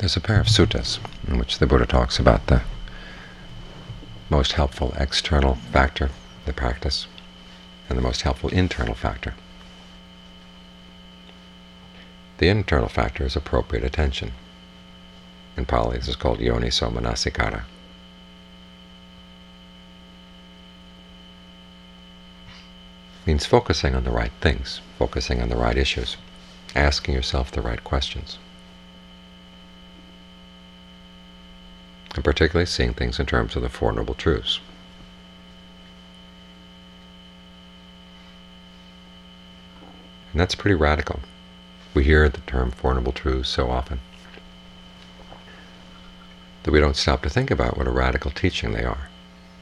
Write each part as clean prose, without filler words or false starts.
There's a pair of suttas in which the Buddha talks about the most helpful external factor, the practice, and the most helpful internal factor. The internal factor is appropriate attention. In Pali, this is called yoniso manasikara. It means focusing on the right things, focusing on the right issues, asking yourself the right questions, and particularly seeing things in terms of the Four Noble Truths. And that's pretty radical. We hear the term Four Noble Truths so often that we don't stop to think about what a radical teaching they are.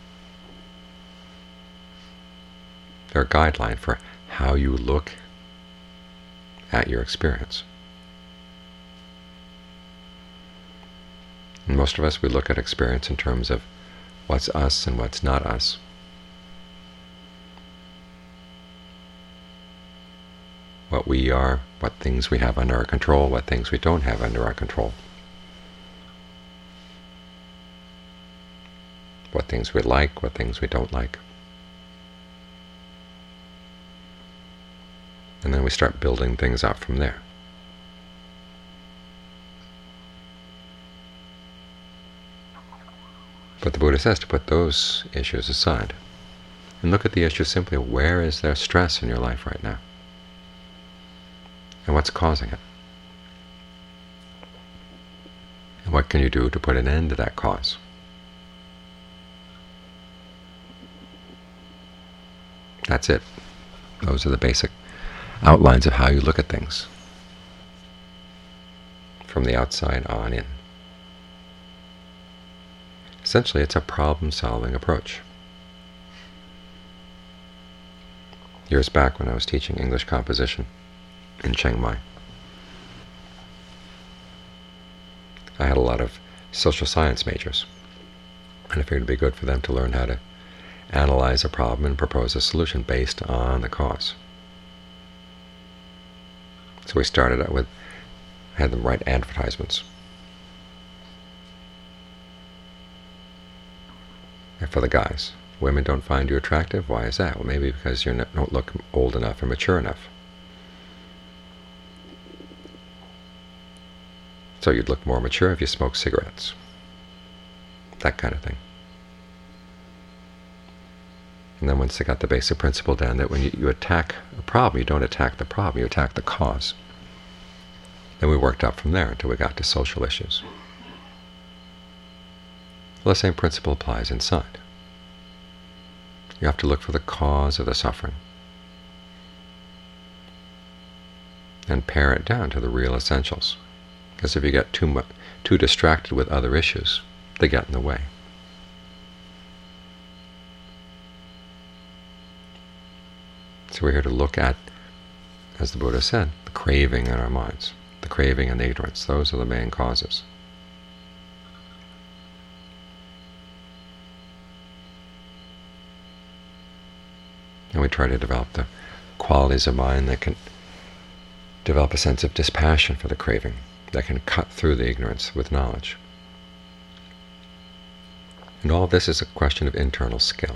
They're a guideline for how you look at your experience. And most of us, we look at experience in terms of what's us and what's not us. What we are, what things we have under our control, what things we don't have under our control. What things we like, what things we don't like. And then we start building things up from there. But the Buddha says to put those issues aside and look at the issue simply, where is there stress in your life right now? And what's causing it? And what can you do to put an end to that cause? That's it. Those are the basic outlines of how you look at things from the outside on in. Essentially, it's a problem-solving approach. Years back when I was teaching English composition in Chiang Mai, I had a lot of social science majors, and I figured it would be good for them to learn how to analyze a problem and propose a solution based on the cause. So we started out with, I had them write advertisements. And for the guys, women don't find you attractive. Why is that? Well, maybe because you don't look old enough or mature enough. So you'd look more mature if you smoked cigarettes. That kind of thing. And then once they got the basic principle down that when you attack a problem, you don't attack the problem, you attack the cause. Then we worked up from there until we got to social issues. Well, the same principle applies inside. You have to look for the cause of the suffering and pare it down to the real essentials. Because if you get too distracted with other issues, they get in the way. So we're here to look at, as the Buddha said, the craving in our minds, the craving and the ignorance. Those are the main causes. And we try to develop the qualities of mind that can develop a sense of dispassion for the craving, that can cut through the ignorance with knowledge. And all of this is a question of internal skill.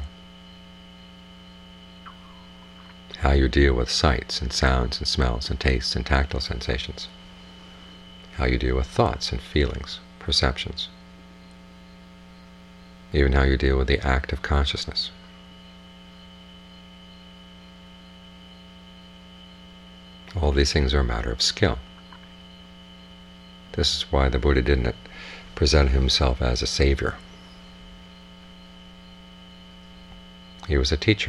How you deal with sights and sounds and smells and tastes and tactile sensations. How you deal with thoughts and feelings, perceptions. Even how you deal with the act of consciousness. All these things are a matter of skill. This is why the Buddha didn't present himself as a savior. He was a teacher.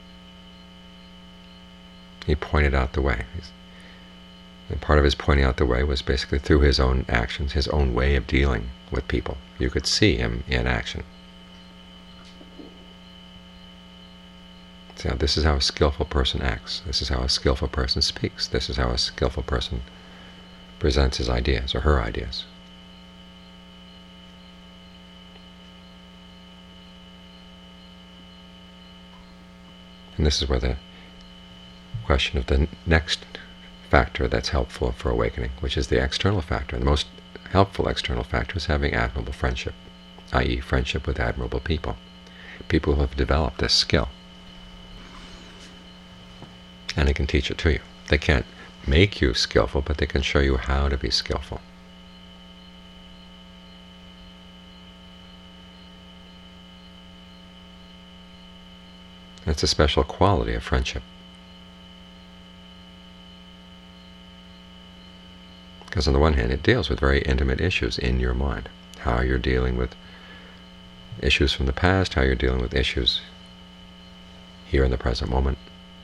He pointed out the way. And part of his pointing out the way was basically through his own actions, his own way of dealing with people. You could see him in action. So this is how a skillful person acts. This is how a skillful person speaks. This is how a skillful person presents his ideas or her ideas. And this is where the question of the next factor that's helpful for awakening, which is the external factor. And the most helpful external factor is having admirable friendship, i.e. friendship with admirable people, people who have developed this skill. And they can teach it to you. They can't make you skillful, but they can show you how to be skillful. It's a special quality of friendship. Because on the one hand, it deals with very intimate issues in your mind. How you're dealing with issues from the past, how you're dealing with issues here in the present moment.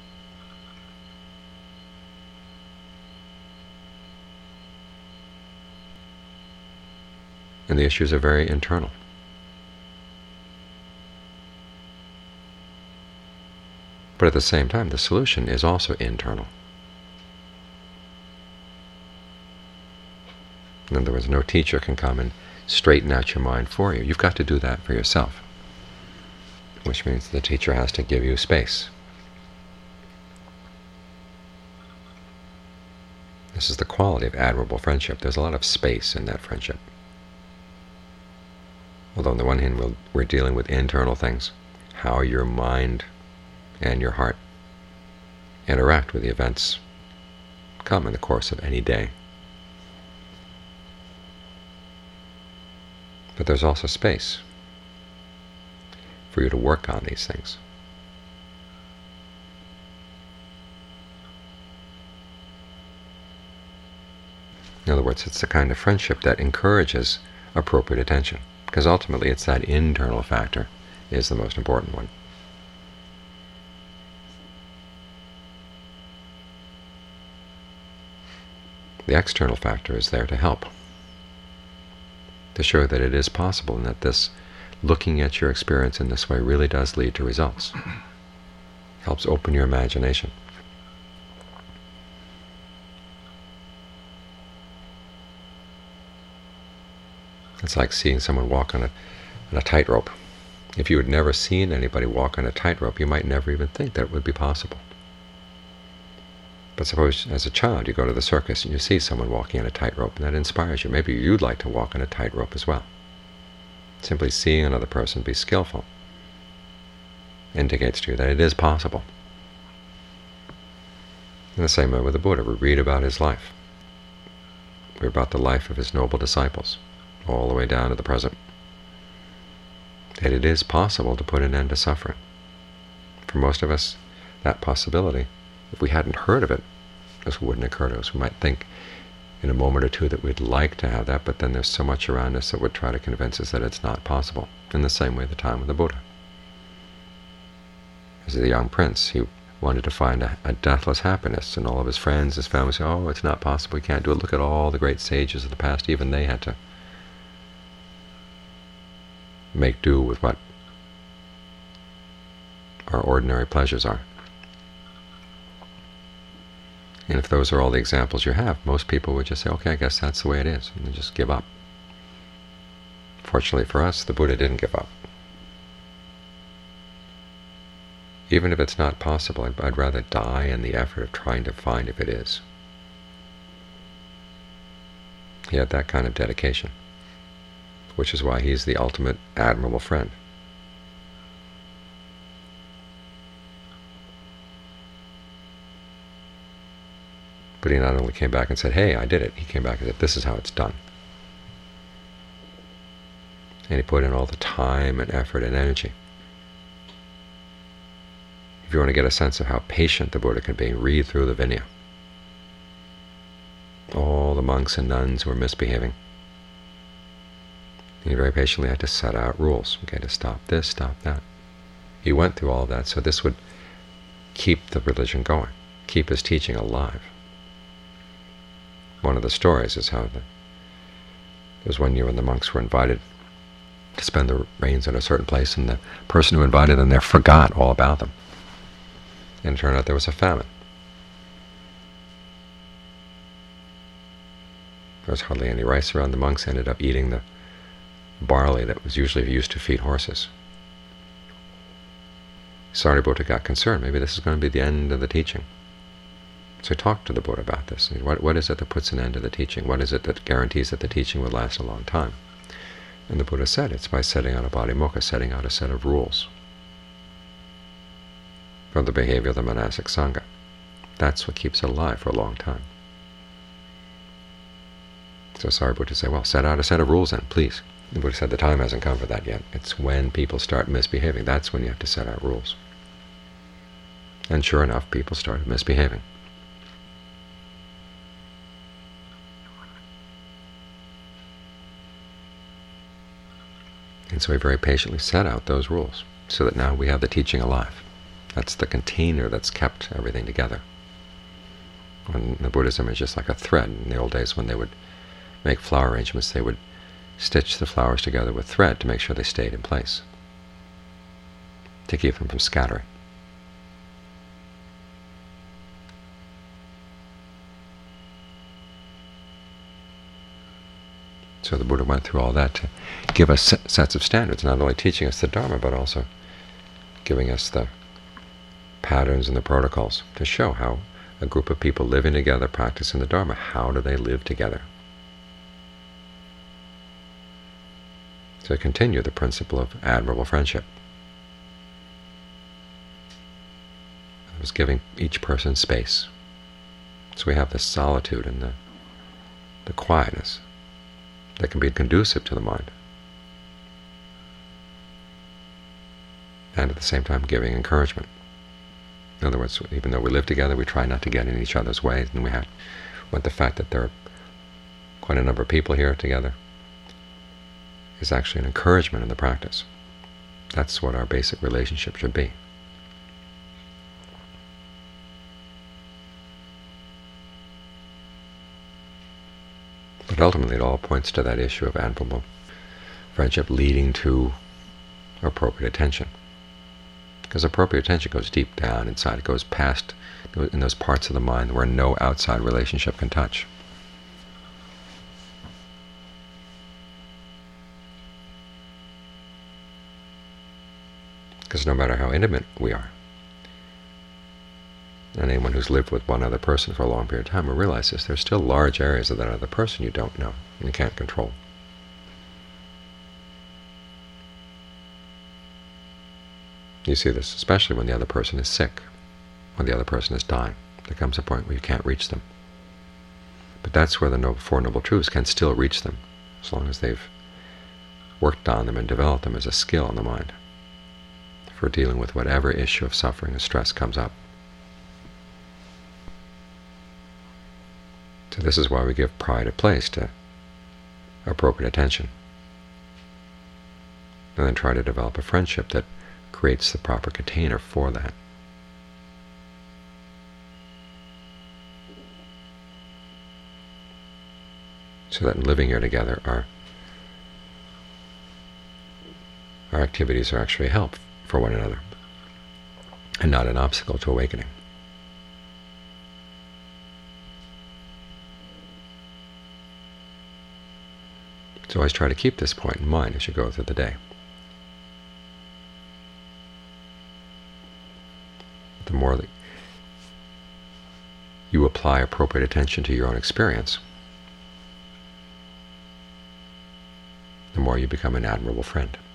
And the issues are very internal. But at the same time, the solution is also internal. In other words, no teacher can come and straighten out your mind for you. You've got to do that for yourself, which means the teacher has to give you space. This is the quality of admirable friendship. There's a lot of space in that friendship. Although on the one hand, we're dealing with internal things, how your mind and your heart interact with the events come in the course of any day. But there's also space for you to work on these things. In other words, it's the kind of friendship that encourages appropriate attention, because ultimately it's that internal factor is the most important one. The external factor is there to help, to show that it is possible and that this looking at your experience in this way really does lead to results. Helps open your imagination. It's like seeing someone walk on a tightrope. If you had never seen anybody walk on a tightrope, you might never even think that it would be possible. But suppose, as a child, you go to the circus and you see someone walking on a tightrope, and that inspires you. Maybe you'd like to walk on a tightrope as well. Simply seeing another person be skillful indicates to you that it is possible. In the same way with the Buddha, we read about his life. We read about the life of his noble disciples, all the way down to the present. That it is possible to put an end to suffering. For most of us, that possibility, if we hadn't heard of it, this wouldn't occur to us. We might think in a moment or two that we'd like to have that, but then there's so much around us that would try to convince us that it's not possible. In the same way, the time of the Buddha. As the young prince, he wanted to find a deathless happiness, and all of his friends, his family said, "Oh, it's not possible, we can't do it. Look at all the great sages of the past. Even they had to make do with what our ordinary pleasures are." And if those are all the examples you have, most people would just say, "Okay, I guess that's the way it is," and they just give up. Fortunately for us, the Buddha didn't give up. Even if it's not possible, I'd rather die in the effort of trying to find if it is. He had that kind of dedication, which is why he's the ultimate admirable friend. But he not only came back and said, "Hey, I did it," he came back and said, "This is how it's done." And he put in all the time and effort and energy. If you want to get a sense of how patient the Buddha can be, read through the Vinaya. All the monks and nuns who were misbehaving. And he very patiently had to set out rules. Okay, to stop this, stop that. He went through all of that, so this would keep the religion going, keep his teaching alive. One of the stories is how there was one year when the monks were invited to spend the rains in a certain place, and the person who invited them there forgot all about them. And it turned out there was a famine. There was hardly any rice around. The monks ended up eating the barley that was usually used to feed horses. Sariputta got concerned. Maybe this is going to be the end of the teaching. So talk to the Buddha about this. What is it that puts an end to the teaching? What is it that guarantees that the teaching would last a long time? And the Buddha said it's by setting out a Patimokkha, setting out a set of rules for the behavior of the monastic sangha. That's what keeps it alive for a long time. So Sariputta said, well, set out a set of rules then, please. The Buddha said the time hasn't come for that yet. It's when people start misbehaving. That's when you have to set out rules. And sure enough, people started misbehaving. And so he very patiently set out those rules, so that now we have the teaching alive. That's the container that's kept everything together. And the Buddhism is just like a thread. In the old days when they would make flower arrangements, they would stitch the flowers together with thread to make sure they stayed in place, to keep them from scattering. So the Buddha went through all that to give us sets of standards, not only teaching us the Dharma, but also giving us the patterns and the protocols to show how a group of people living together, practicing the Dharma, how do they live together? To continue the principle of admirable friendship. It was giving each person space. So we have the solitude and the quietness that can be conducive to the mind, and at the same time giving encouragement. In other words, even though we live together, we try not to get in each other's way, and but the fact that there are quite a number of people here together is actually an encouragement in the practice. That's what our basic relationship should be. But ultimately it all points to that issue of admirable friendship leading to appropriate attention. Because appropriate attention goes deep down inside. It goes past, in those parts of the mind where no outside relationship can touch. Because no matter how intimate we are, and anyone who's lived with one other person for a long period of time will realize this, there's still large areas of that other person you don't know and you can't control. You see this especially when the other person is sick, when the other person is dying. There comes a point where you can't reach them. But that's where the Four Noble Truths can still reach them, as long as they've worked on them and developed them as a skill in the mind for dealing with whatever issue of suffering and stress comes up. So this is why we give pride a place to appropriate attention, and then try to develop a friendship that creates the proper container for that. So that in living here together, our activities are actually a help for one another, and not an obstacle to awakening. So always try to keep this point in mind as you go through the day. The more that you apply appropriate attention to your own experience, the more you become an admirable friend.